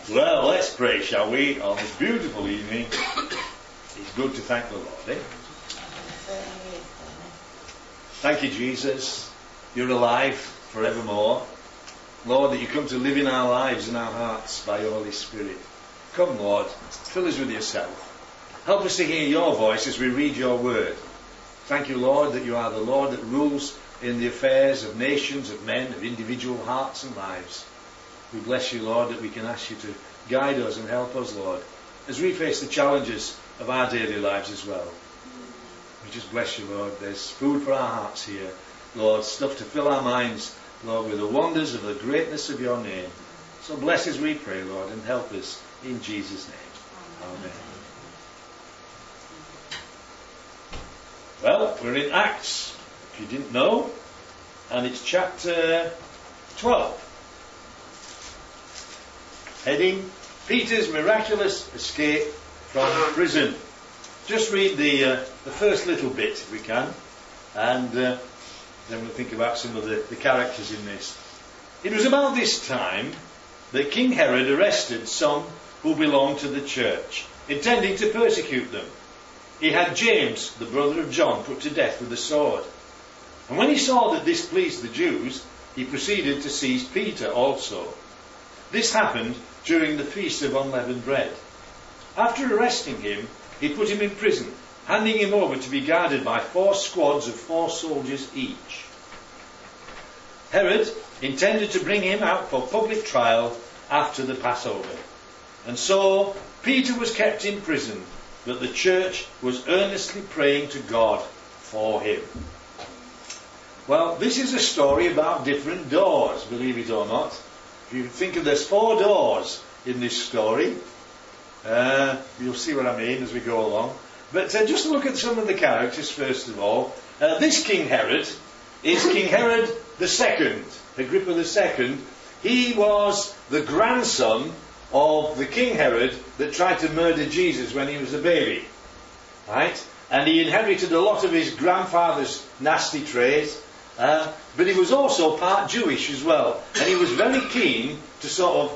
Well, let's pray, shall we, on this beautiful evening. It's good to thank the Lord, eh? Thank you, Jesus. You're alive forevermore. Lord, that you come to live in our lives and our hearts by your Holy Spirit. Come, Lord, fill us with yourself. Help us to hear your voice as we read your word. Thank you, Lord, that you are the Lord that rules in the affairs of nations, of men, of individual hearts and lives. We bless you, Lord, that we can ask you to guide us and help us, Lord, as we face the challenges of our daily lives as well. We just bless you, Lord. There's food for our hearts here, Lord, stuff to fill our minds, Lord, with the wonders of the greatness of your name. So bless us, we pray, Lord, and help us in Jesus' name. Amen. Well, we're in Acts, if you didn't know, and it's chapter 12. Heading, Peter's miraculous escape from prison. Just read the first little bit, if we can, and then we'll think about some of the characters in this. It was about this time that King Herod arrested some who belonged to the church, intending to persecute them. He had James, the brother of John, put to death with a sword. And when he saw that this pleased the Jews, he proceeded to seize Peter also. This happened during the Feast of Unleavened Bread. After arresting him, he put him in prison, handing him over to be guarded by 4 squads of 4 soldiers each. Herod intended to bring him out for public trial after the Passover. And so Peter was kept in prison, but the church was earnestly praying to God for him. Well, this is a story about different doors, believe it or not. If you think of there's 4 doors in this story, you'll see what I mean as we go along. But just look at some of the characters first of all. This King Herod is King Herod II, Agrippa II. He was the grandson of the King Herod that tried to murder Jesus when he was a baby. Right? And he inherited a lot of his grandfather's nasty traits. But he was also part Jewish as well, and he was very keen to sort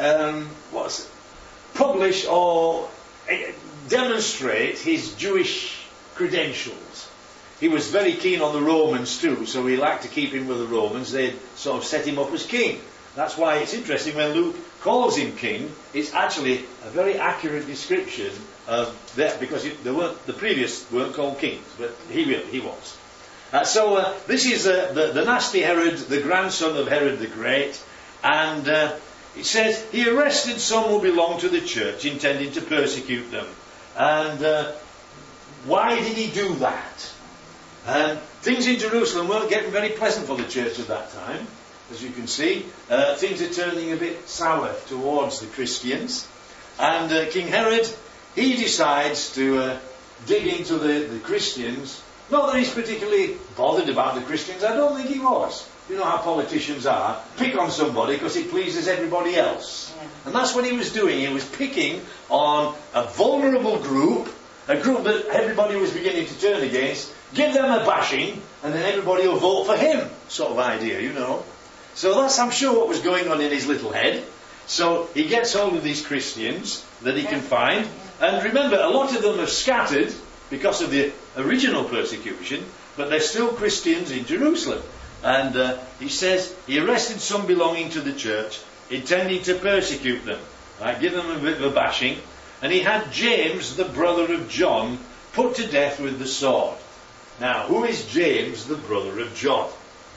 of publish or demonstrate his Jewish credentials. He was very keen on the Romans too, so he liked to keep him with the Romans. They'd sort of set him up as king. That's why it's interesting when Luke calls him king. It's actually a very accurate description of that, because the previous weren't called kings, but he was. So this is the nasty Herod, the grandson of Herod the Great, and it says he arrested some who belonged to the church, intending to persecute them. And why did he do that? Things in Jerusalem weren't getting very pleasant for the church at that time, as you can see. Things are turning a bit sour towards the Christians, and King Herod, he decides to dig into the Christians. Not that he's particularly bothered about the Christians. I don't think he was. You know how politicians are. Pick on somebody because it pleases everybody else. Yeah. And that's what he was doing. He was picking on a vulnerable group, a group that everybody was beginning to turn against, give them a bashing, and then everybody will vote for him, sort of idea, you know. So that's, I'm sure, what was going on in his little head. So he gets hold of these Christians that he can find. And remember, a lot of them have scattered because of the original persecution, but they're still Christians in Jerusalem. And he says he arrested some belonging to the church, intending to persecute them, right, give them a bit of a bashing. And he had James, the brother of John, put to death with the sword. Now, who is James, the brother of John?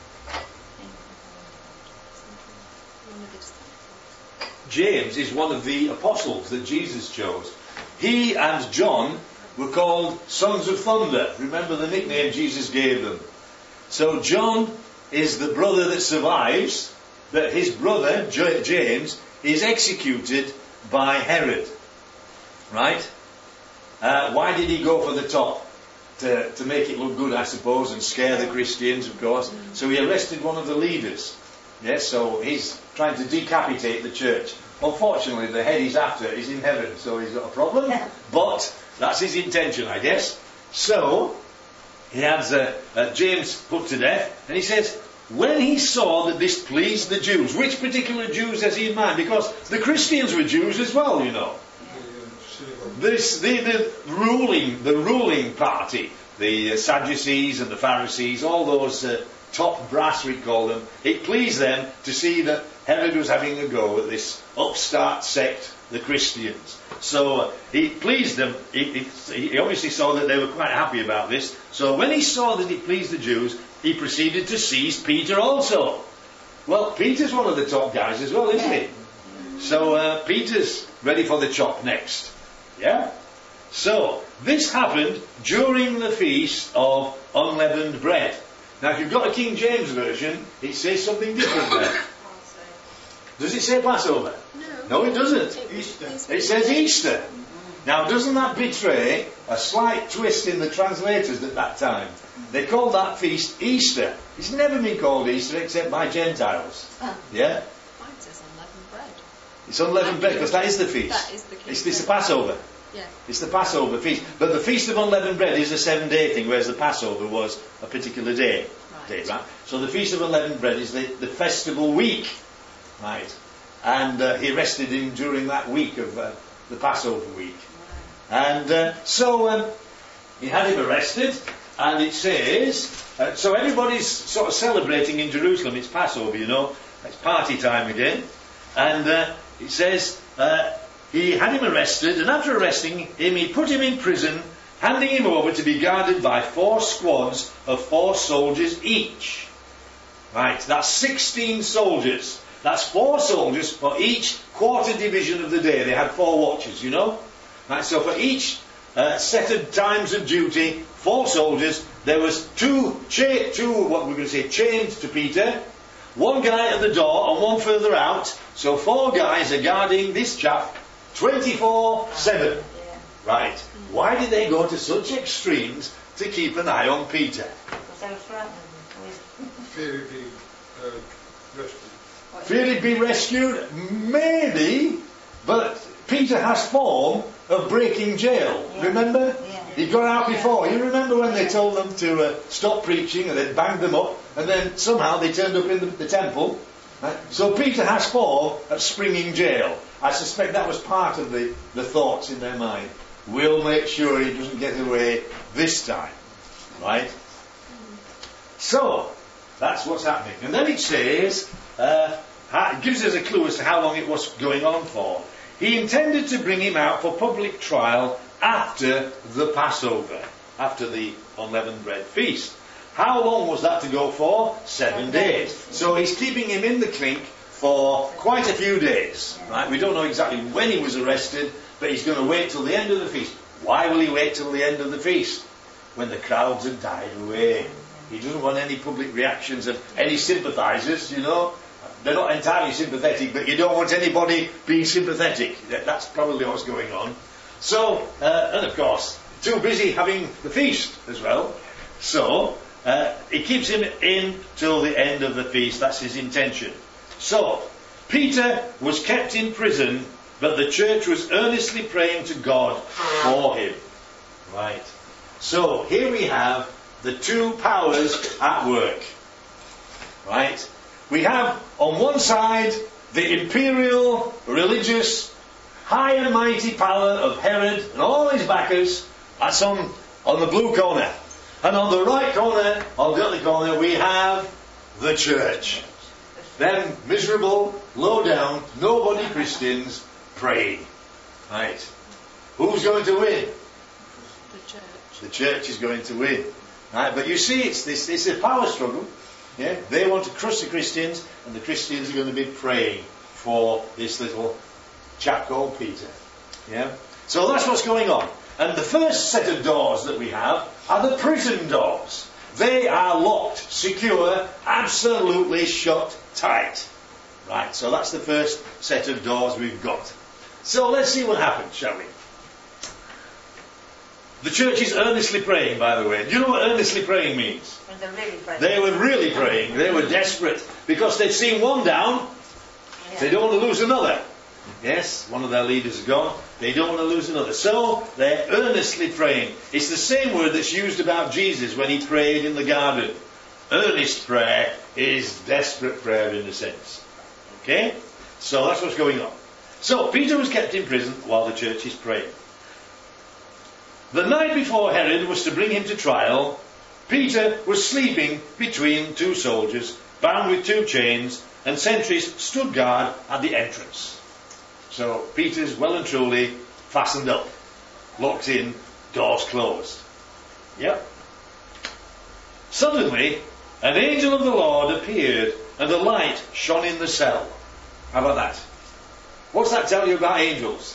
James is one of the apostles that Jesus chose. He and John were called sons of thunder. Remember the nickname Jesus gave them. So John is the brother that survives, but his brother, James, is executed by Herod. Right? Why did he go for the top? To make it look good, I suppose, and scare the Christians, of course. So he arrested one of the leaders. Yes, so he's trying to decapitate the church. Unfortunately, the head he's after is in heaven, so he's got a problem. But that's his intention, I guess. So he has James put to death, and he says, when he saw that this pleased the Jews, which particular Jews has he in mind? Because the Christians were Jews as well, you know. The ruling party, the Sadducees and the Pharisees, all those top brass, we call them, it pleased them to see that Herod was having a go at this upstart sect, the Christians. So it pleased them. He obviously saw that they were quite happy about this. So when he saw that it pleased the Jews, he proceeded to seize Peter also. Well, Peter's one of the top guys as well, isn't he? So Peter's ready for the chop next. Yeah? So this happened during the feast of unleavened bread. Now if you've got a King James version, it says something different there. Does it say Passover? No, it doesn't. Easter. It says Easter. Now, doesn't that betray a slight twist in the translators at that time? They called that feast Easter. It's never been called Easter except by Gentiles. Yeah? Mine says unleavened bread. It's unleavened bread because that is the feast. That is the feast. It's the Passover. Yeah. It's the Passover feast. But the Feast of Unleavened Bread is a 7-day thing, whereas the Passover was a particular day. Right? So the Feast of Unleavened Bread is the festival week. Right? And he arrested him during that week of the Passover week. And so he had him arrested, and it says, so everybody's sort of celebrating in Jerusalem. It's Passover, you know. It's party time again. And it says, he had him arrested, and after arresting him, he put him in prison, handing him over to be guarded by 4 squads of 4 soldiers each. Right, that's 16 soldiers. That's 4 soldiers for each quarter division of the day. They had 4 watches, you know. Right, so for each set of times of duty, 4 soldiers. There was two what we're going to say, chained to Peter. 1 guy at the door and 1 further out. So 4 guys are guarding this chap 24/7. Right. Why did they go to such extremes to keep an eye on Peter? Fear he'd be rescued. Fear he'd be rescued? Maybe. But Peter has form of breaking jail. Remember? He got out before. You remember when they told them to stop preaching and they banged them up, and then somehow they turned up in the temple. Right? So Peter has form of springing jail. I suspect that was part of the thoughts in their mind. We'll make sure he doesn't get away this time. Right? So, that's what's happening. And then it says, it gives us a clue as to how long it was going on for. He intended to bring him out for public trial after the Passover, after the unleavened bread feast. How long was that to go for? 7 days. So he's keeping him in the clink for quite a few days. Right? We don't know exactly when he was arrested, but he's going to wait till the end of the feast. Why will he wait till the end of the feast? When the crowds have died away. He doesn't want any public reactions of any sympathisers, you know. They're not entirely sympathetic, but you don't want anybody being sympathetic. That's probably what's going on. So, and of course, too busy having the feast as well. So, he keeps him in till the end of the feast. That's his intention. So, Peter was kept in prison, but the church was earnestly praying to God for him. Right. So, here we have the 2 powers at work. Right. We have, on one side, the imperial, religious, high and mighty power of Herod and all his backers. That's on the blue corner. And on the right corner, on the other corner, we have the church. Them miserable, low down, nobody Christians praying. Right. Who's going to win? The church. The church is going to win. Right. But you see, it's a power struggle. Yeah, they want to crush the Christians, and the Christians are going to be praying for this little chap called Peter. Yeah, so that's what's going on. And the first set of doors that we have are the prison doors. They are locked, secure, absolutely shut tight. Right, so that's the first set of doors we've got. So let's see what happens, shall we? The church is earnestly praying, by the way. Do you know what earnestly praying means? When they're really praying. They were really praying. They were desperate. Because they'd seen one down. Yeah. They don't want to lose another. Yes, one of their leaders is gone. They don't want to lose another. So, they're earnestly praying. It's the same word that's used about Jesus when he prayed in the garden. Earnest prayer is desperate prayer in a sense. Okay? So that's what's going on. So Peter was kept in prison while the church is praying. The night before Herod was to bring him to trial, Peter was sleeping between two soldiers, bound with 2 chains, and sentries stood guard at the entrance. So Peter's well and truly fastened up, locked in, doors closed. Yep. Suddenly, an angel of the Lord appeared, and a light shone in the cell. How about that? What's that tell you about angels?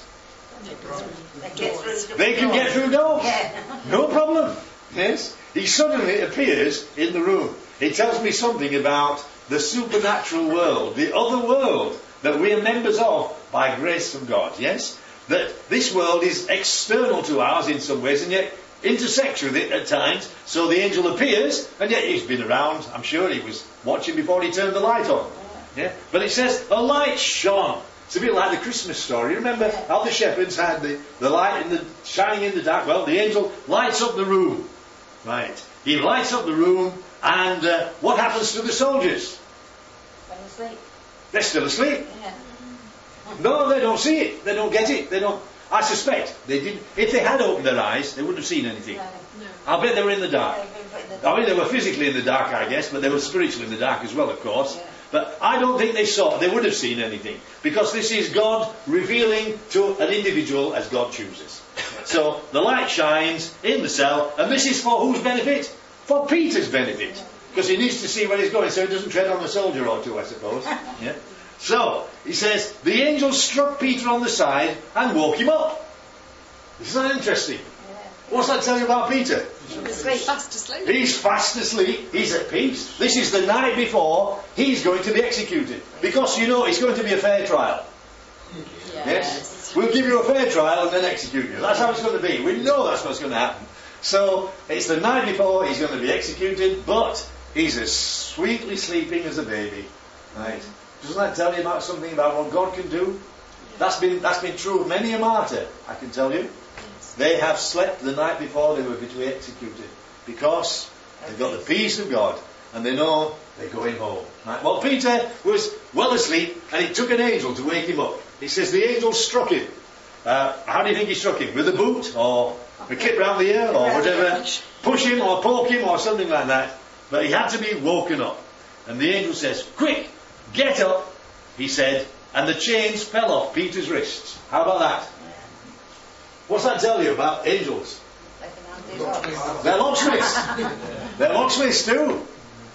They can get through doors. No problem. Yes. He suddenly appears in the room. It tells me something about the supernatural world, the other world that we are members of by grace from God. Yes? That this world is external to ours in some ways and yet intersects with it at times. So the angel appears and yet he's been around. I'm sure he was watching before he turned the light on. Yeah? But it says a light shone. It's a bit like the Christmas story. Remember how the shepherds had the light shining in the dark? Well, the angel lights up the room. Right. He lights up the room, and what happens to the soldiers? They're asleep. They're still asleep. Yeah. No, they don't see it. They don't get it. They don't. I suspect they didn't. If they had opened their eyes, they wouldn't have seen anything. No. I bet they were in the dark. No. I mean, they were physically in the dark, I guess, but they were spiritually in the dark as well, of course. Yeah. But I don't think they would have seen anything. Because this is God revealing to an individual as God chooses. So the light shines in the cell, and this is for whose benefit? For Peter's benefit. Because he needs to see where he's going so he doesn't tread on a soldier or two, I suppose. Yeah. So, he says, the angel struck Peter on the side and woke him up. Isn't that interesting? What's that tell you about Peter? He's fast asleep. He's fast asleep. He's at peace. This is the night before he's going to be executed. Because you know it's going to be a fair trial. Yes? We'll give you a fair trial and then execute you. That's how it's going to be. We know that's what's going to happen. So it's the night before he's going to be executed, but he's as sweetly sleeping as a baby. Right? Doesn't that tell you about something about what God can do? That's been true of many a martyr, I can tell you. They have slept the night before they were going to be executed because they've got the peace of God and they know they're going home. Right? Well, Peter was well asleep and it took an angel to wake him up. He says the angel struck him. How do you think he struck him? With a boot or a kick round the ear or whatever? Push him or poke him or something like that. But he had to be woken up. And the angel says, quick, get up, he said, and the chains fell off Peter's wrists. How about that? What's that tell you about angels? They're locksmiths. They're locksmiths too.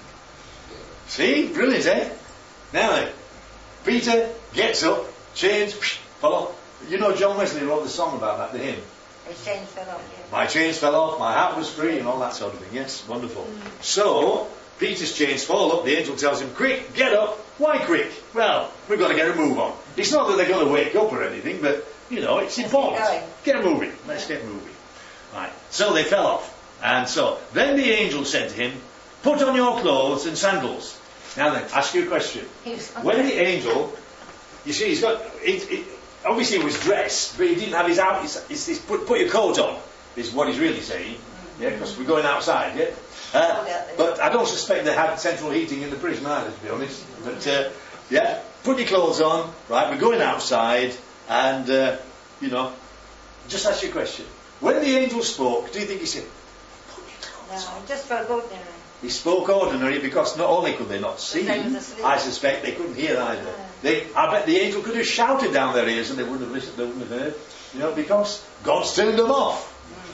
See? Brilliant, eh? Now then, Peter gets up, chains fall off. You know John Wesley wrote the song about that, the hymn. His chains fell off, yeah. My chains fell off, my heart was free, and all that sort of thing. Yes, wonderful. So, Peter's chains fall up, the angel tells him, quick, get up. Why quick? Well, we've got to get a move on. It's not that they're going to wake up or anything, but, you know, it's important. Get moving. Let's get moving. Right. So they fell off. And so, then the angel said to him, put on your clothes and sandals. Now then, ask you a question. When the angel, you see, he's got, obviously he was dressed, but he didn't have his out, it's put your coat on, is what he's really saying. Yeah, because we're going outside, yeah? But I don't suspect they had central heating in the prison either, to be honest. But, yeah, put your clothes on, right, we're going outside, and, you know, just ask you a question. When the angel spoke, do you think he said, put your clothes on? No, just spoke ordinary. He spoke ordinary because not only could they not see, I suspect they couldn't hear either. I bet the angel could have shouted down their ears and they wouldn't have listened, they wouldn't have heard. You know, because God's turned them off.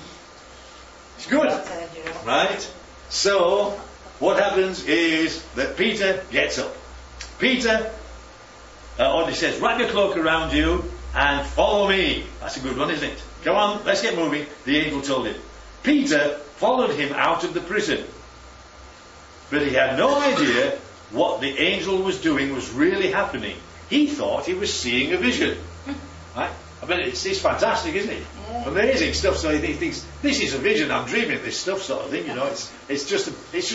It's good. Right? So, what happens is that Peter gets up. Peter, or he says, wrap your cloak around you and follow me. That's a good one, isn't it? Come on, let's get moving. The angel told him. Peter followed him out of the prison. But he had no idea what the angel was doing was really happening. He thought he was seeing a vision. Right? I mean, it's fantastic, isn't it? Yeah. Amazing stuff. So he thinks, this is a vision, I'm dreaming this stuff sort of thing, you know. It's just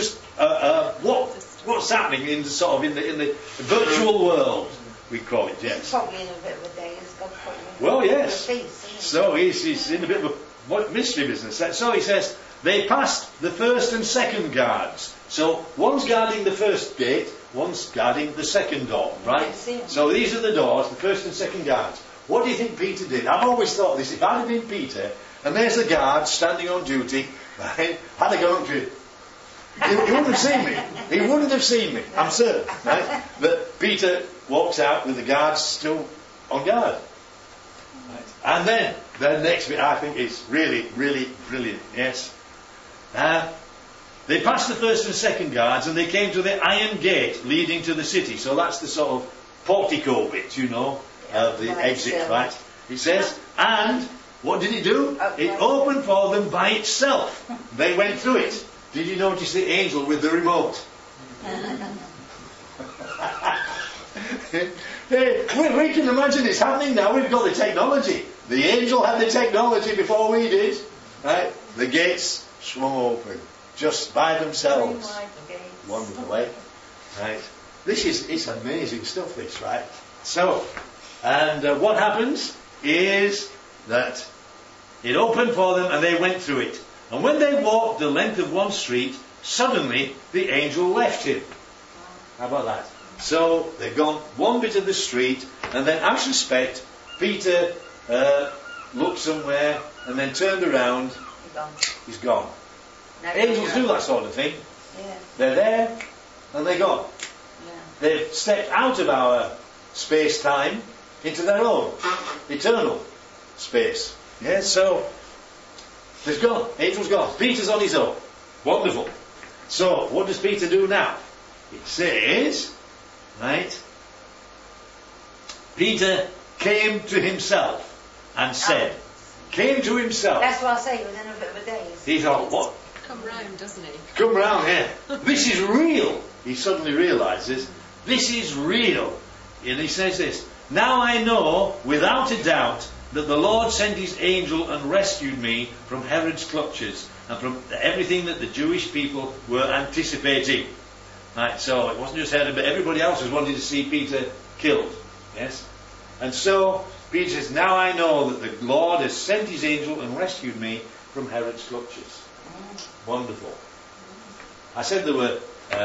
what's happening in the virtual world, we call it, yes. He's probably in a bit of a daze. God put him in well, yes. peace, so he's in a bit of a mystery business. So he says, they passed the first and second guards. So one's guarding the first gate, one's guarding the second door, right? So these are the doors, the first and second guards. What do you think Peter did? I've always thought this, if I'd have been Peter, and there's the guard standing on duty, right, I'd have gone to he wouldn't have seen me. He wouldn't have seen me, I'm certain, right? But Peter walks out with the guards still on guard. Right? And then, the next bit I think is really, really brilliant, yes? They passed the first and second guards and they came to the iron gate leading to the city. So that's the sort of portico bit, you know, of the exit, right? It says, and what did it do? It opened for them by itself. They went through it. Did you notice the angel with the remote? Hey, we can imagine it's happening now. We've got the technology. The angel had the technology before we did. Right? The gates swung open just by themselves. Wonderful, eh? Right? It's amazing stuff, this, right? So, and what happens is that it opened for them and they went through it. And when they walked the length of one street, suddenly the angel left him. How about that? So they've gone one bit of the street, and then I suspect Peter looked somewhere and then turned around. He's gone. Angels do that sort of thing. Yeah. They're there and they're gone. Yeah. They've stepped out of our space-time into their own eternal space. Yeah, so they've gone. Angel's gone. Peter's on his own. Wonderful. So, what does Peter do now? It says, right, Peter came to himself and said, came to himself. That's what I say, within a bit of a day. He thought, what? Come round, doesn't he? Come round here. This is real. He suddenly realises, this is real. And he says this, now I know without a doubt that the Lord sent his angel and rescued me from Herod's clutches and from everything that the Jewish people were anticipating. Right, so it wasn't just Herod, but everybody else was wanting to see Peter killed. Yes? And so Peter says, now I know that the Lord has sent his angel and rescued me from Herod's clutches. Wonderful. I said there were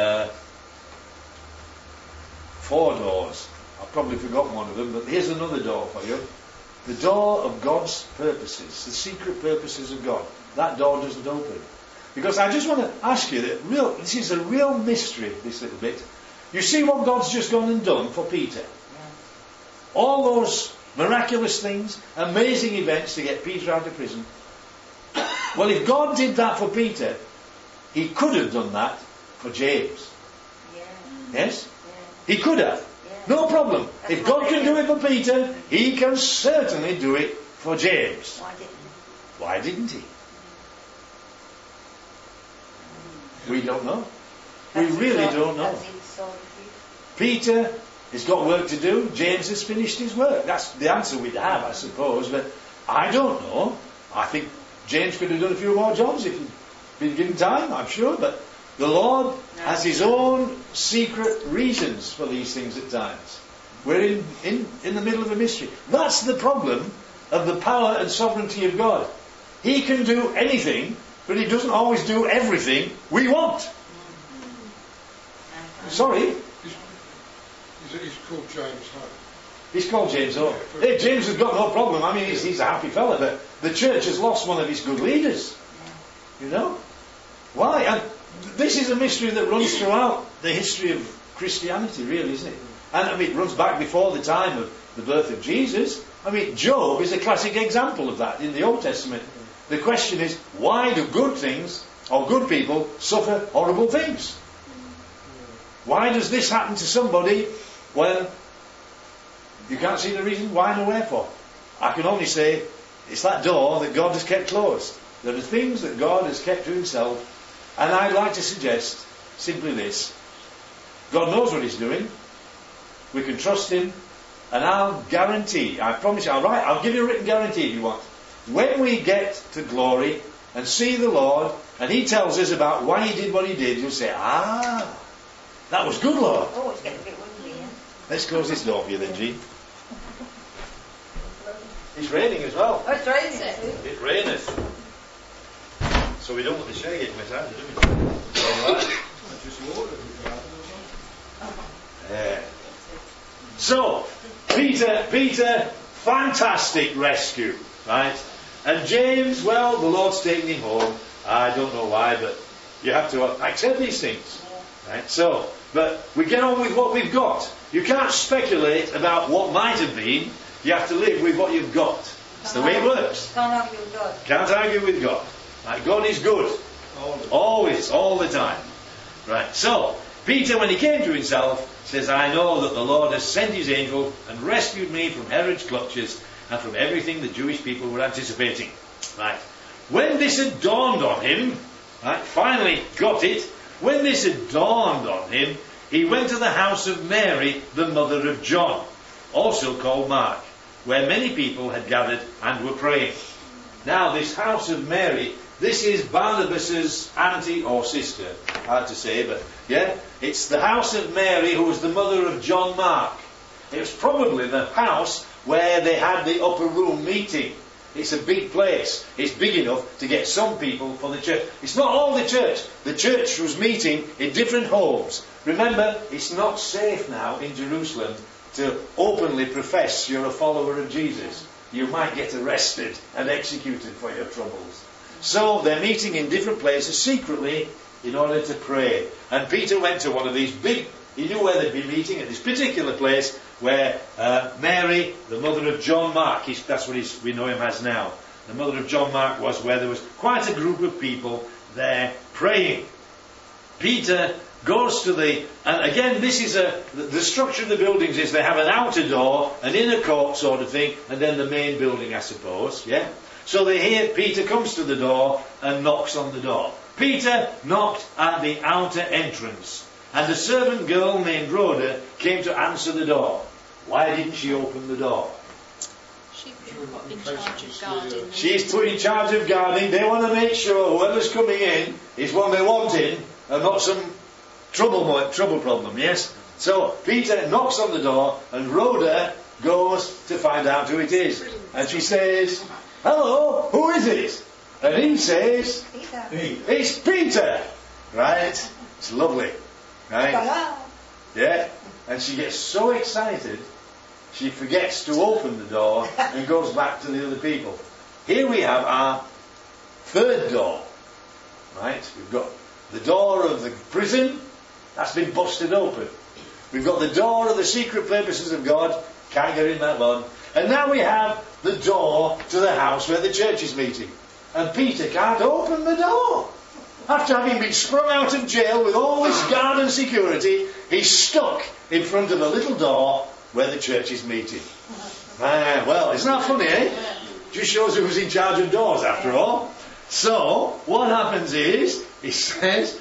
4 doors. I've probably forgotten one of them, but here's another door for you. The door of God's purposes, the secret purposes of God. That door doesn't open. Because I just want to ask you that this is a real mystery, this little bit. You see what God's just gone and done for Peter. All those miraculous things, amazing events to get Peter out of prison. Well, if God did that for Peter, he could have done that for James. Yes? He could have. No problem. If God can do it for Peter, he can certainly do it for James. Why didn't he? We don't know. We really don't know. Peter has got work to do. James has finished his work. That's the answer we'd have, I suppose. But I don't know. I think James could have done a few more jobs if he'd been given time, I'm sure. But the Lord has his own secret reasons for these things at times. We're in the middle of a mystery. That's the problem of the power and sovereignty of God. He can do anything, but he doesn't always do everything we want. Sorry? He's called James Home. He's called James Home. Hey, James has got no problem. I mean, he's a happy fella, but the church has lost one of its good leaders. You know? Why? And this is a mystery that runs throughout the history of Christianity, really, isn't it? And I mean, it runs back before the time of the birth of Jesus. I mean, Job is a classic example of that in the Old Testament. The question is, why do good things, or good people, suffer horrible things? Why does this happen to somebody when you can't see the reason why nor wherefore? I can only say, it's that door that God has kept closed. There are things that God has kept to himself. And I'd like to suggest simply this. God knows what he's doing. We can trust him. And I'll guarantee, I promise you, I'll give you a written guarantee if you want. When we get to glory and see the Lord, and he tells us about why he did what he did, you'll say, that was good, Lord. Oh, it's getting a bit windy, yeah? Let's close this door for you then, Jean. It's raining as well. Oh, it's raining. It raineth. So we don't want the share getting wet either, do we? All right. Just water the garden or something. Yeah. So, Peter, fantastic rescue, right? And James, well, the Lord's taken him home. I don't know why, but you have to accept these things, right? So, but we get on with what we've got. You can't speculate about what might have been. You have to live with what you've got. It's the way it works. Can't argue with God. Can't argue with God. Right? God is good. Always, all the time. Right, so, Peter, when he came to himself, says, I know that the Lord has sent his angel and rescued me from Herod's clutches and from everything the Jewish people were anticipating. Right. When this had dawned on him, right, finally got it, when this had dawned on him, he went to the house of Mary, the mother of John, also called Mark, where many people had gathered and were praying. Now, this house of Mary, this is Barnabas's auntie or sister, hard to say, but yeah, it's the house of Mary, who was the mother of John Mark. It was probably the house where they had the upper room meeting. It's a big place. It's big enough to get some people for the church. It's not all the church. The church was meeting in different homes. Remember, it's not safe now in Jerusalem to openly profess you're a follower of Jesus. You might get arrested and executed for your troubles. So they're meeting in different places secretly in order to pray. And Peter went to one of these big, he knew where they'd be meeting, at this particular place where Mary, the mother of John Mark, that's what we know him as now. The mother of John Mark was where there was quite a group of people there praying. Peter goes to and again this is the structure of the buildings is they have an outer door, an inner court sort of thing, and then the main building, I suppose, yeah? So they hear Peter comes to the door and knocks on the door. Peter knocked at the outer entrance, and a servant girl named Rhoda came to answer the door. Why didn't she open the door? She's put in charge of guarding. She's put in charge of guarding. They want to make sure whoever's coming in is one they want in and not some trouble problem, yes? So Peter knocks on the door and Rhoda goes to find out who it is. And she says, hello, who is it? And he says, Peter. It's Peter. Right? It's lovely. Right? Hello. Yeah? And she gets so excited, she forgets to open the door and goes back to the other people. Here we have our third door. Right? We've got the door of the prison. That's been busted open. We've got the door of the secret purposes of God. Can't get in that one. And now we have the door to the house where the church is meeting. And Peter can't open the door. After having been sprung out of jail with all this guard and security, he's stuck in front of a little door where the church is meeting. Well, isn't that funny, eh? Just shows who's in charge of doors after all. So, what happens is, he says,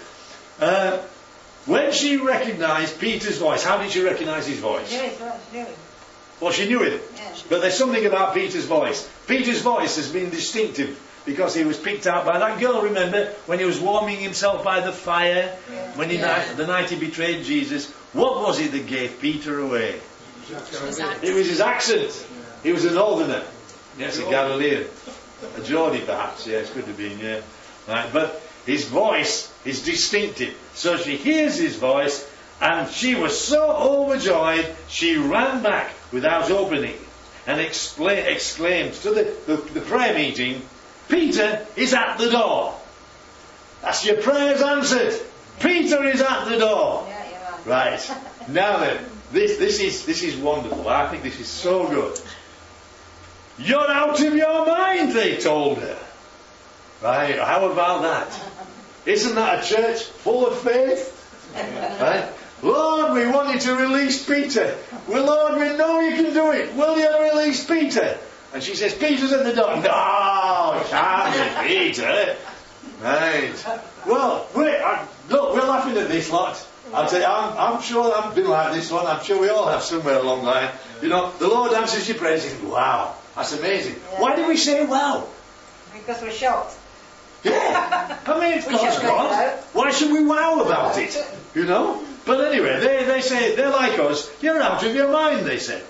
when she recognised Peter's voice, how did she recognise his voice? Well, she knew him. Yeah. But there's something about Peter's voice. Peter's voice has been distinctive because he was picked out by that girl, remember, when he was warming himself by the fire, when the night he betrayed Jesus. What was it that gave Peter away? It was his accent. He was a northerner. Yes, a Galilean. A Geordie perhaps, yes, could have been, yeah. Right, but his voice is distinctive. So she hears his voice, and she was so overjoyed, she ran back without opening and exclaimed to the prayer meeting, Peter is at the door. That's your prayers answered. Peter is at the door. Yeah, you are. Right. Now then, this is wonderful. I think this is so good. You're out of your mind, they told her. Right, how about that? Isn't that a church full of faith? Right? Lord, we want you to release Peter. Well, Lord, we know you can do it. Will you release Peter? And she says, Peter's at the door. No, it can't be Peter. Right. Well, look, we're laughing at this lot. I'll tell you, I'm sure I've been like this one. I'm sure we all have somewhere along the line. You know, the Lord answers your prayers. Wow, that's amazing. Yeah. Why do we say wow? Because we're shocked. Yeah. I mean, it's God's God. Why should we wow about it? You know? But anyway, they say, they're like us. You're out of your mind, they say.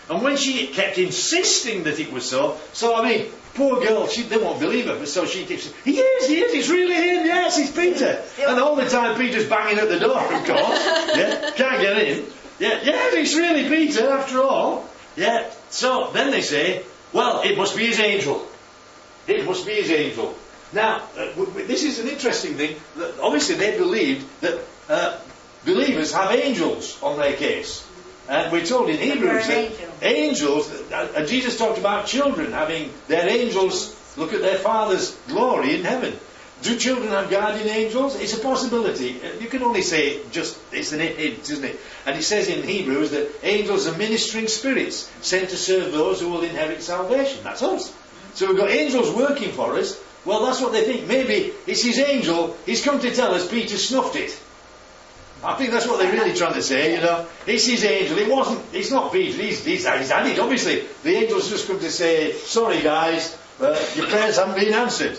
And when she kept insisting that it was so, I mean, poor girl, they won't believe her, but so she keeps saying, he is, it's really him, yes, it's Peter. And all the time Peter's banging at the door, of course. Yeah, can't get in. Yeah, it's really Peter after all. Yeah, so then they say, well, it must be his angel. It must be his angel. Now, this is an interesting thing. Obviously they believed that believers have angels on their case. And we're told in Hebrews that angels, and Jesus talked about children having their angels look at their Father's glory in heaven. Do children have guardian angels? It's a possibility. You can only say it's an hint, isn't it? And it says in Hebrews that angels are ministering spirits sent to serve those who will inherit salvation. That's us. So we've got angels working for us. Well, that's what they think. Maybe it's his angel. He's come to tell us Peter snuffed it. I think that's what they're really trying to say, you know. It's his angel. It's not Peter. He's had it, obviously. The angel's just come to say, sorry guys, your prayers haven't been answered.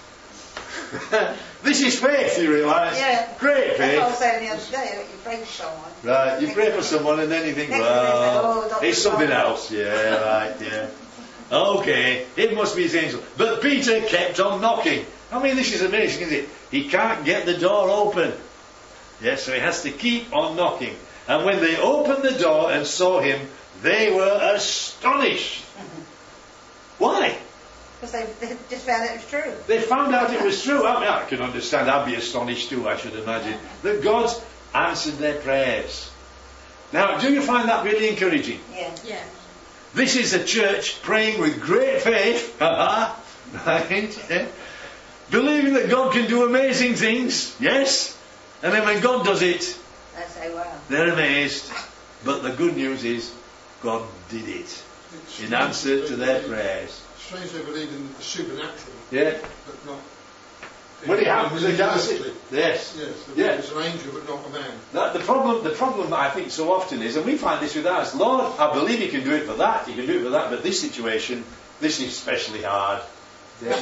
This is faith, you realise? Yeah. Great faith. That's what I was saying the other day, that you pray for someone. Right, you pray for someone and then you think, well, it's something else. Yeah, right, yeah. Okay, it must be his angel. But Peter kept on knocking. I mean, this is amazing, isn't it? He can't get the door open. Yes, so he has to keep on knocking. And when they opened the door and saw him, they were astonished. Why? Because they just found it was true. They found out it was true. I mean, I can understand. I'd be astonished too, I should imagine. That God's answered their prayers. Now, do you find that really encouraging? Yeah. Yeah. This is a church praying with great faith. Right? Yeah. Believing that God can do amazing things. Yes. And then when God does it, They say, wow. they're amazed. But the good news is, God did it in answer to their prayers. Strange they believe in the supernatural, Yeah. but not. When it happens, they can't see. Earthly. Yes. Yes, Yeah. it's an angel, but not a man. The problem I think so often is, and we find this with ours, Lord, I believe you can do it for that, you can do it for that, but this situation, this is especially hard. Yeah.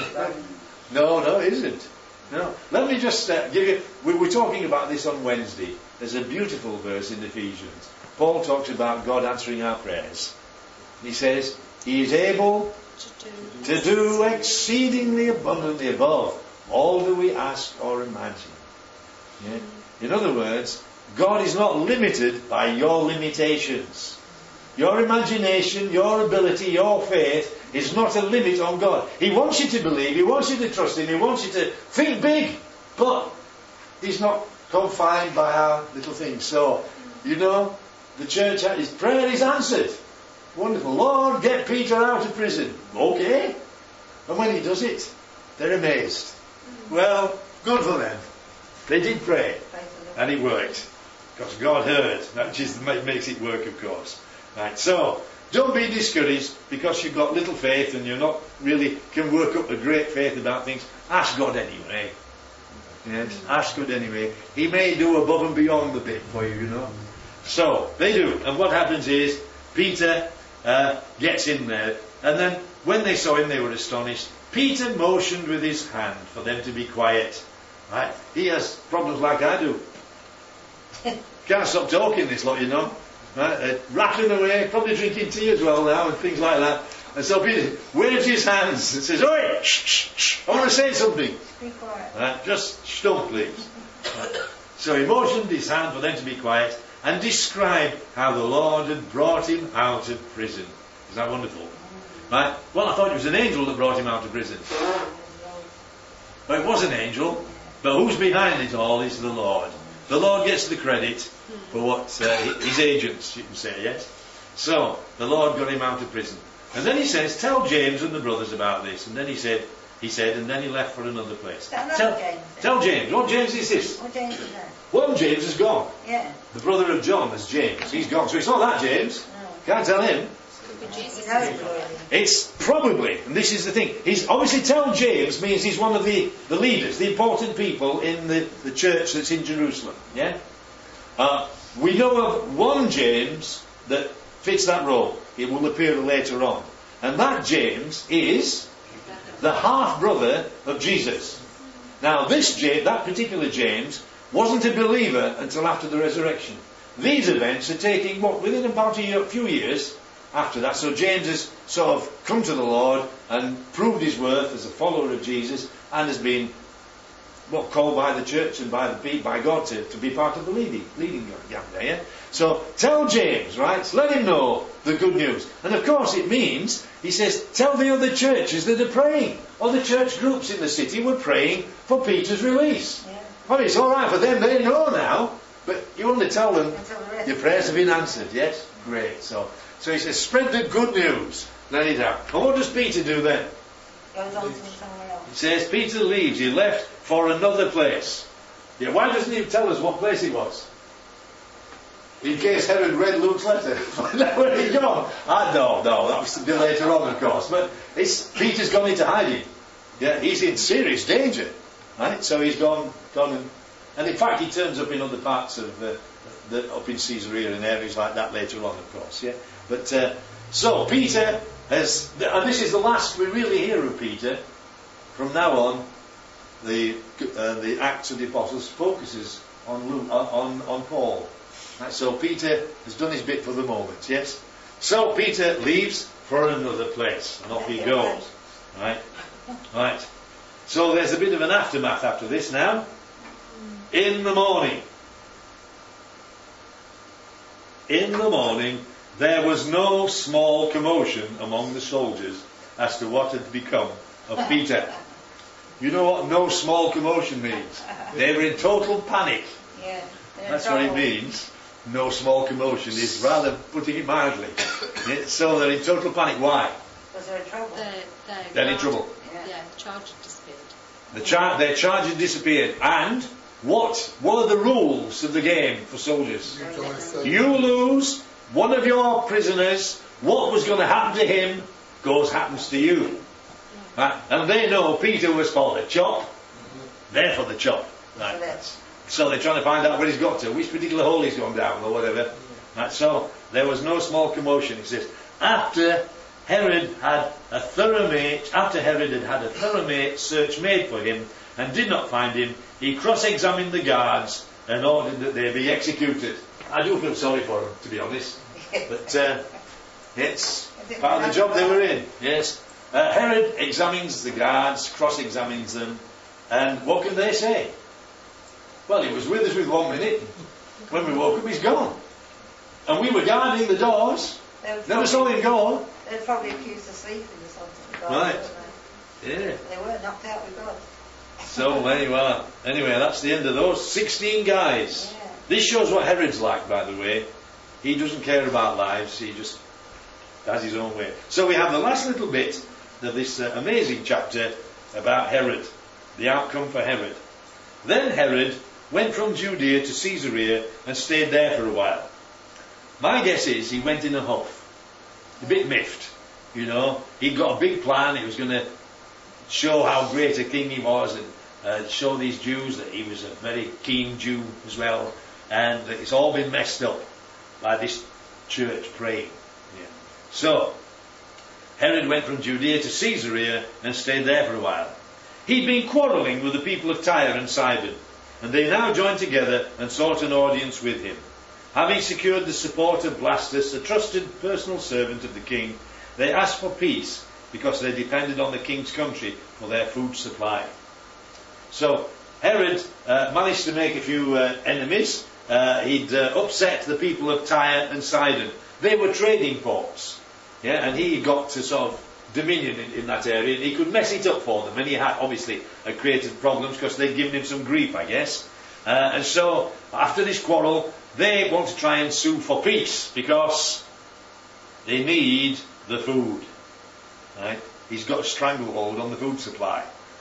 No, it isn't. No. Let me just give you, we were talking about this on Wednesday. There's a beautiful verse in Ephesians. Paul talks about God answering our prayers. He says, He is able to do exceedingly abundantly above all that we ask or imagine. Yeah? In other words, God is not limited by your limitations. Your imagination, your ability, your faith is not a limit on God. He wants you to believe, He wants you to trust Him, He wants you to think big, but He's not confined by our little things. So, you know, the church, His prayer is answered. Wonderful. Lord, get Peter out of prison. Okay. And when He does it, they're amazed. Well, good for them. They did pray. And it worked. Because God heard. That just makes it work, of course. Right, so, don't be discouraged because you've got little faith and you're not really can work up a great faith about things. Ask God anyway. Yes, ask God anyway. He may do above and beyond the bit for you, you know. So, they do. And what happens is, Peter gets in there. And then, when they saw him, they were astonished. Peter motioned with his hand for them to be quiet. Right? He has problems like I do. Can't stop talking, this lot, you know. Right? Rattling away, probably drinking tea as well now, and things like that. And so Peter waves his hands and says, "Oi, shh, I want to say something." Be quiet. Right? Just don't, please. Right? So he motioned his hand for them to be quiet and described how the Lord had brought him out of prison. Is that wonderful? Right? Well, I thought it was an angel that brought him out of prison. Well, it was an angel, but who's behind it all is the Lord. The Lord gets the credit for what his agents, you can say, yes? So, the Lord got him out of prison. And then he says, tell James and the brothers about this. And then he said, and then he left for another place. Tell James. What James is this? What James is that? One James is gone. Yeah. The brother of John is James. He's gone. So it's not that James. No. Can't tell him. Jesus No, is really. It's probably, and this is the thing, he's obviously tell James means he's one of the leaders, the important people in the church that's in Jerusalem. Yeah? We know of one James that fits that role. It will appear later on. And that James is the half-brother of Jesus. Now this James, that particular James, wasn't a believer until after the resurrection. These events are taking, within about a few years after that. So James has sort of come to the Lord and proved his worth as a follower of Jesus, and has been called by the church and by God to be part of the leading gang there. Yeah? So tell James, right? Let him know the good news. And of course it means, he says, tell the other churches that are praying. Other church groups in the city were praying for Peter's release. Yeah. Well, it's all right for them, they know now, but you only tell them Until the rest. your prayers have been answered. Yes? Great. So he says, spread the good news. Let it out. And what does Peter do then? Goes on to somewhere else. It says Peter leaves. He left for another place. Yeah, why doesn't he tell us what place it was? In case Herod read Luke's letter. Find out where he's gone. No, that was to be later on, of course. But Peter's gone into hiding. Yeah, he's in serious danger. Right? So he's gone and in fact he turns up in other parts of up in Caesarea and areas like that later on, of course. Yeah. But so Peter has, and this is the last we really hear of Peter. From now on, the Acts of the Apostles focuses on Paul. Right, so Peter has done his bit for the moment, yes? So Peter leaves for another place, and off he goes. Right. So there's a bit of an aftermath after this now. In the morning, there was no small commotion among the soldiers as to what had become of Peter. You know what no small commotion means? They were in total panic. Yeah. That's what it means. No small commotion is rather putting it mildly. So they're in total panic. Why? Because they're in trouble. They're in trouble. Yeah, the charge had disappeared. Their charge had disappeared. And what are the rules of the game for soldiers? You lose one of your prisoners, what was going to happen to him happens to you. Right? And they know Peter was for the chop. They're for the chop. Right? So they're trying to find out where he's got to, which particular hole he's gone down or whatever. Right? So there was no small commotion. He says, after Herod had a thorough search made for him and did not find him, he cross-examined the guards and ordered that they be executed. I do feel sorry for them, to be honest. But it's part of the job they were in. Yes. Herod examines the guards, cross-examines them, and what can they say? Well, he was with us with 1 minute. When we woke up, he's gone. And we were guarding the doors. Never saw him go. They're probably accused of sleeping or something. Right. They? Yeah. They were knocked out with God. So there you are. Anyway, that's the end of those 16 guys. Yeah. This shows what Herod's like, by the way. He doesn't care about lives. He just has his own way. So we have the last little bit of this amazing chapter about Herod. The outcome for Herod. Then Herod went from Judea to Caesarea and stayed there for a while. My guess is he went in a huff. A bit miffed. You know. He'd got a big plan. He was going to show how great a king he was and show these Jews that he was a very keen Jew as well. And that it's all been messed up by this church praying. Yeah. So, Herod went from Judea to Caesarea and stayed there for a while. He'd been quarrelling with the people of Tyre and Sidon, and they now joined together and sought an audience with him. Having secured the support of Blastus, a trusted personal servant of the king, they asked for peace because they depended on the king's country for their food supply. So Herod managed to make a few enemies. He'd upset the people of Tyre and Sidon. They were trading ports, and he got to sort of dominion in that area, and he could mess it up for them. And he had obviously created problems because they'd given him some grief, I guess. And so after this quarrel, they want to try and sue for peace because they need the food. Right? He's got a stranglehold on the food supply.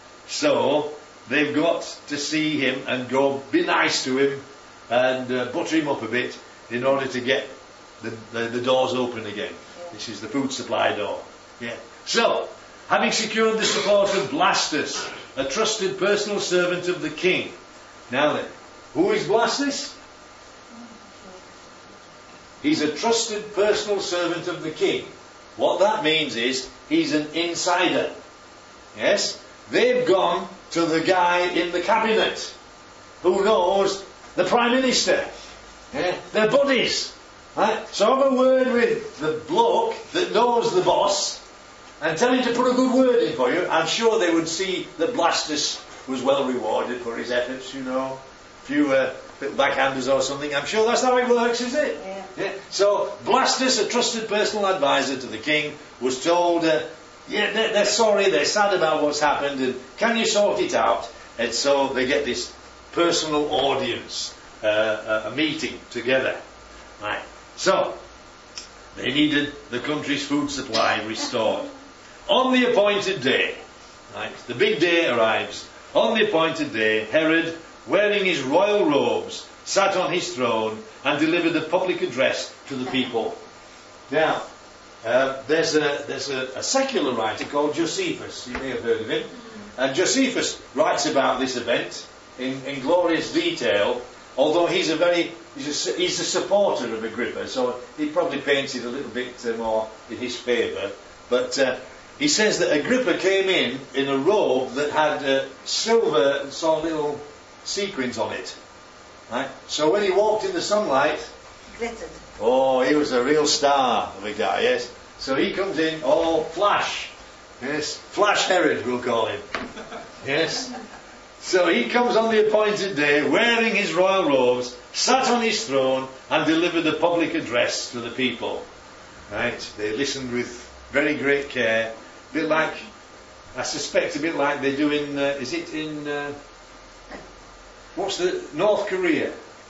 So they've got to see him and go be nice to him and butter him up a bit in order to get the doors open again. This is the food supply door. Yeah. So, having secured the support of Blastus, a trusted personal servant of the king. Now then, who is Blastus? He's a trusted personal servant of the king. What that means is he's an insider. Yes? They've gone to the guy in the cabinet who knows the Prime Minister. Yeah? They're buddies. Right? So have a word with the bloke that knows the boss and tell him to put a good word in for you. I'm sure they would see that Blastus was well rewarded for his efforts, you know. A few little backhanders or something. I'm sure that's how it works, is it? Yeah. So Blastus, a trusted personal advisor to the king, was told, they're sorry, they're sad about what's happened, and can you sort it out? And so they get this personal audience, a meeting together. Right. So, they needed the country's food supply restored. On the appointed day, right, the big day arrives. On the appointed day, Herod, wearing his royal robes, sat on his throne and delivered a public address to the people. Now, there's a secular writer called Josephus. You may have heard of him. And Josephus writes about this event in glorious detail, although he's a supporter of Agrippa, so he probably paints it a little bit more in his favour. But he says that Agrippa came in a robe that had silver sort of little sequins on it. Right? So when he walked in the sunlight, Glittered. oh, he was a real star of a guy, yes. So he comes in all flash. Yes, Flash Herod, we'll call him. Yes. So he comes on the appointed day, wearing his royal robes, sat on his throne, and delivered a public address to the people. Right? They listened with very great care. A bit like, I suspect, a bit like they do in, what's the, North Korea?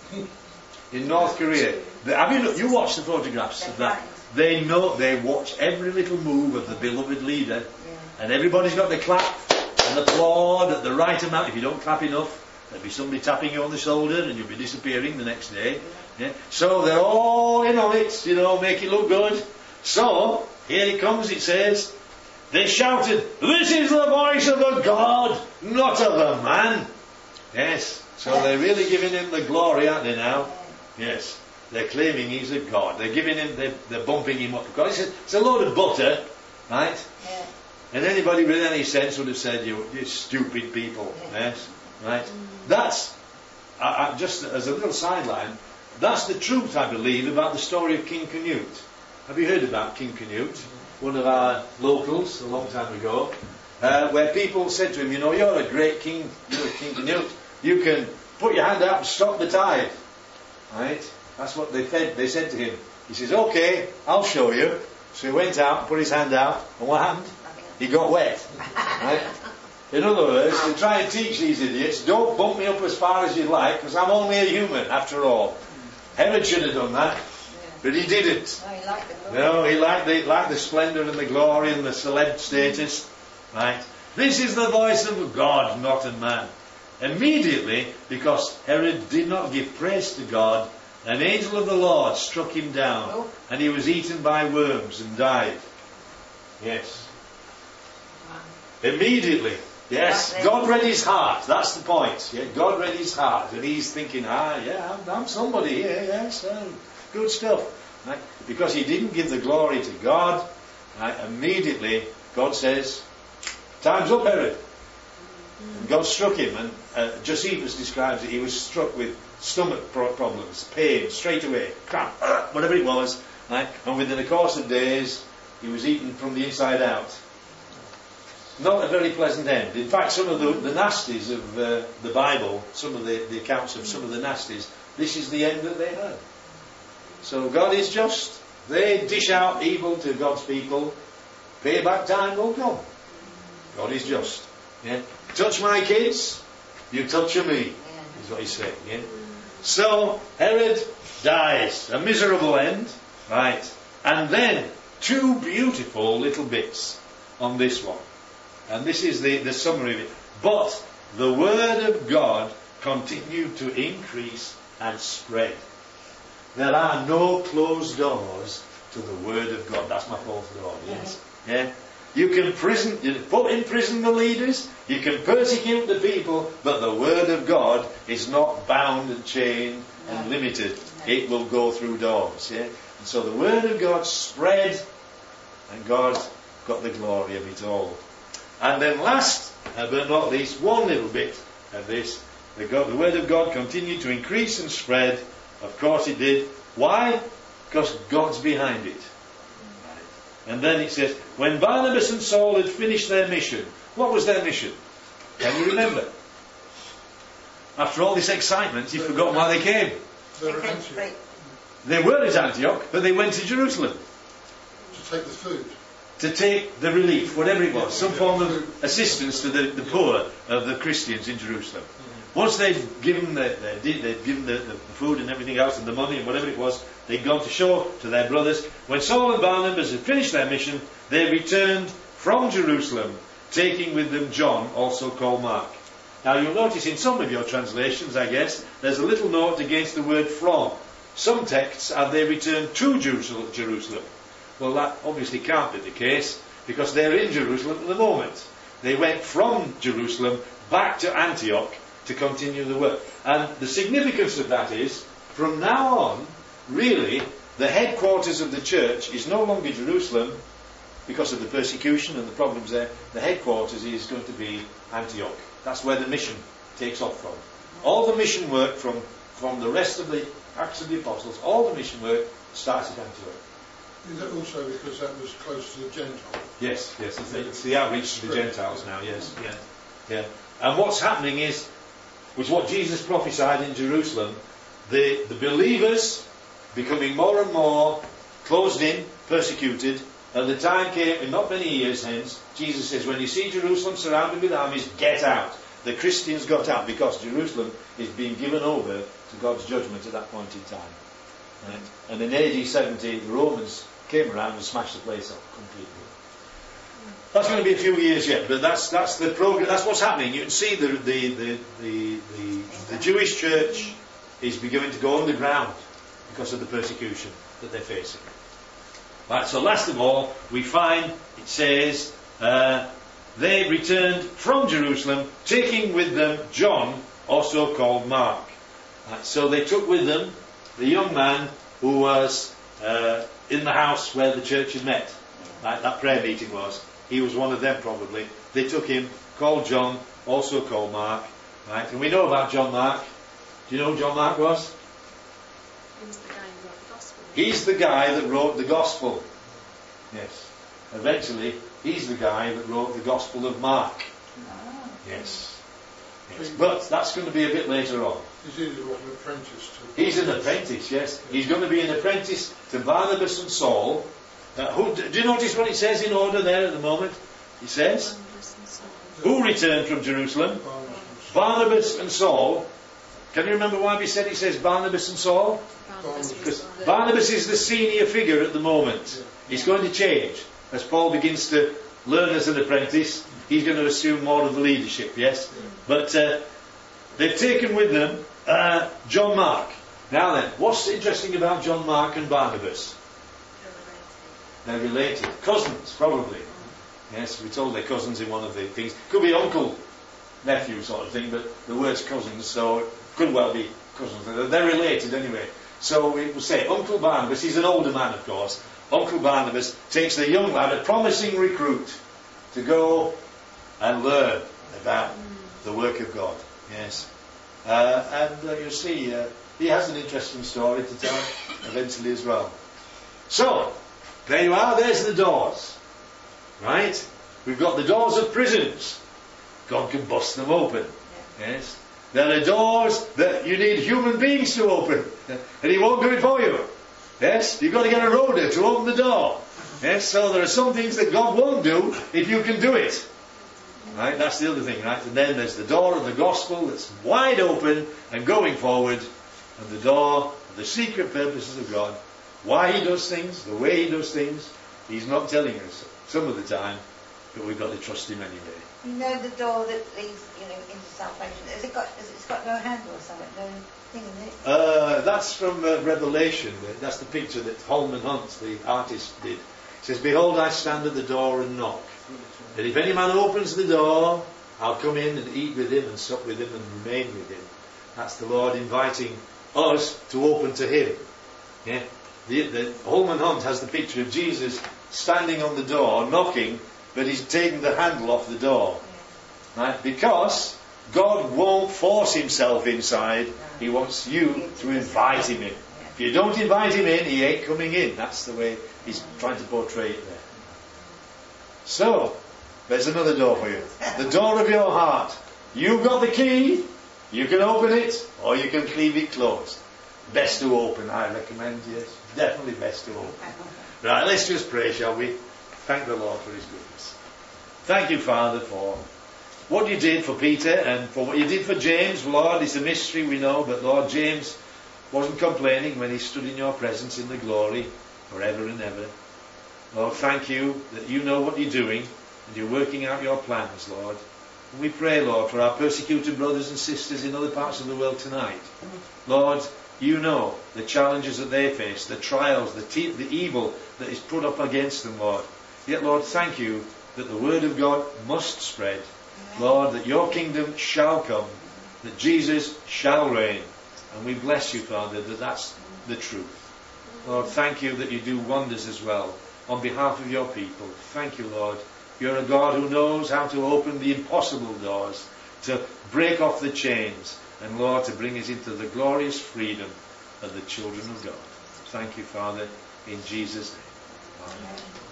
In North Korea. You watched the photographs of that? They watch every little move of the beloved leader, and everybody's got to clap and applaud at the right amount. If you don't clap enough, there'll be somebody tapping you on the shoulder and you'll be disappearing the next day. Yeah? So they're all in on it, make it look good. So, here it comes, it says, they shouted, "This is the voice of a God, not of a man." Yes, so they're really giving him the glory, aren't they now? Yes. They're claiming he's a god. They're giving him, they're bumping him up. It's a load of butter, right? Yeah. And anybody with any sense would have said, you stupid people. Yes, right? That's, just as a little sideline, that's the truth, I believe, about the story of King Canute. Have you heard about King Canute? One of our locals, a long time ago, where people said to him, you're a great king, you're King Canute. You can put your hand out and stop the tide. Right? That's what they said to him. He says, okay, I'll show you. So he went out, put his hand out, and what happened? He got wet. Right? In other words, they try and teach these idiots, don't bump me up as far as you like, because I'm only a human, after all. Herod should have done that, but he didn't. No, he liked the glory. No, he liked the splendour and the glory and the celeb status. Right? This is the voice of God, not a man. Immediately, because Herod did not give praise to God, an angel of the Lord struck him down, and he was eaten by worms and died. Yes. Immediately. Yes. God read his heart. That's the point. Yeah? God read his heart, and he's thinking, I'm somebody here. Yes, good stuff. Right? Because he didn't give the glory to God, right? Immediately God says, "Time's up, Herod." And God struck him, and Josephus describes it. He was struck with stomach problems, pain, straight away, cramp, whatever it was, right? And within the course of days, he was eaten from the inside out. Not a very pleasant end. In fact, some of the nasties of the Bible, some of the accounts of some of the nasties, this is the end that they had. So God is just. They dish out evil to God's people. Payback time will come. God is just. Yeah? Touch my kids, you touch me, is what he's saying. Yeah? So, Herod dies. A miserable end. Right. And then, two beautiful little bits on this one. And this is the summary of it. But the word of God continued to increase and spread. There are no closed doors to the word of God. That's my fourth door. Yes. Yeah. You can put in prison the leaders, you can persecute the people, but the word of God is not bound and chained and limited. It will go through doors. Yeah? And so the word of God spread, and God got the glory of it all. And then last, but not least, one little bit of this. The word of God continued to increase and spread. Of course it did. Why? because God's behind it. And then it says, when Barnabas and Saul had finished their mission, what was their mission? Can you remember? After all this excitement, you've forgotten why they came. They were at Antioch, but they went to Jerusalem. To take the food. To take the relief, whatever it was, some form of assistance to the poor of the Christians in Jerusalem. Once they'd given the food and everything else and the money and whatever it was, they'd gone to show to their brothers. When Saul and Barnabas had finished their mission, they returned from Jerusalem, taking with them John, also called Mark. Now you'll notice in some of your translations, I guess, there's a little note against the word from. Some texts have they returned to Jerusalem. Well, that obviously can't be the case, because they're in Jerusalem at the moment. They went from Jerusalem back to Antioch to continue the work. And the significance of that is, from now on, really, the headquarters of the church is no longer Jerusalem, because of the persecution and the problems there. The headquarters is going to be Antioch. That's where the mission takes off from. All the mission work from the rest of the Acts of the Apostles, all the mission work starts at Antioch. Is that also because that was close to the Gentiles? Yes, it's the outreach to the Gentiles now, yes. Yeah. And what's happening is what Jesus prophesied in Jerusalem, the believers becoming more and more closed in, persecuted, and the time came, and not many years hence, Jesus says, when you see Jerusalem surrounded with armies, get out. The Christians got out because Jerusalem is being given over to God's judgment at that point in time. Right? And in AD 70, the Romans came around and smashed the place up completely. That's going to be a few years yet, but that's the progress. That's what's happening. You can see the Jewish church is beginning to go underground because of the persecution that they're facing. Right. So last of all, we find it says they returned from Jerusalem, taking with them John, also called Mark. Right. So they took with them the young man who was in the house where the church had met. Right, that prayer meeting was. He was one of them probably. They took him, called John, also called Mark. Right, and we know about John Mark. Do you know who John Mark was? He's the guy He's the guy who wrote the Gospel. that wrote the Gospel. Yes. Eventually, he's the guy that wrote the Gospel of Mark. Yes. But that's going to be a bit later on. He's either an apprentice to... He's an apprentice, yes. He's going to be an apprentice to Barnabas and Saul. Do you notice what it says in order there at the moment? It says, who returned from Jerusalem? Barnabas and Saul. Can you remember why we said it says Barnabas and Saul? Because Barnabas is the senior figure at the moment. He's going to change. As Paul begins to learn as an apprentice, he's going to assume more of the leadership, yes? But they've taken with them John Mark. Now then, what's interesting about John Mark and Barnabas? They're related. Cousins, probably. Yes, we're told they're cousins in one of the things. Could be uncle, nephew sort of thing, but the word's cousins, so it could well be cousins. They're related anyway. So we will say Uncle Barnabas, he's an older man of course. Uncle Barnabas takes the young lad, a promising recruit, to go and learn about the work of God. Yes. And you'll see, he has an interesting story to tell eventually as well. So, there you are, there's the doors. Right? We've got the doors of prisons. God can bust them open. Yes. There are doors that you need human beings to open. And He won't do it for you. Yes? You've got to get a roader to open the door. Yes? So there are some things that God won't do if you can do it. Right? That's the other thing, right? And then there's the door of the gospel that's wide open and going forward. And the door of the secret purposes of God. Why He does things, the way He does things, He's not telling us some of the time, but we've got to trust Him anyway. You know the door that leads, into salvation. It's got no handle or something, no thing in it. That's from Revelation. That's the picture that Holman Hunt, the artist, did. It says, "Behold, I stand at the door and knock. And if any man opens the door, I'll come in and eat with him and sup with him and remain with him." That's the Lord inviting us to open to Him. Yeah. The Holman Hunt has the picture of Jesus standing on the door, knocking, but He's taking the handle off the door. Right? Because God won't force Himself inside. He wants you to invite Him in. If you don't invite him in, he ain't coming in. That's the way he's trying to portray it there. So, there's another door for you. The door of your heart. You've got the key. You can open it, or you can leave it closed. Best to open, I recommend, yes. Definitely best to open. Right, let's just pray, shall we? Thank the Lord for his goodness. Thank you, Father, for what you did for Peter and for what you did for James. Lord, it's a mystery, we know, but Lord, James wasn't complaining when he stood in your presence in the glory forever and ever. Lord, thank you that you know what you're doing and you're working out your plans, Lord. And we pray, Lord, for our persecuted brothers and sisters in other parts of the world tonight. Lord, you know the challenges that they face, the trials, the evil that is put up against them, Lord. Yet, Lord, thank you that the word of God must spread. Lord, that your kingdom shall come, that Jesus shall reign. And we bless you, Father, that that's the truth. Lord, thank you that you do wonders as well on behalf of your people. Thank you, Lord. You're a God who knows how to open the impossible doors, to break off the chains, and Lord, to bring us into the glorious freedom of the children of God. Thank you, Father, in Jesus' name. Amen.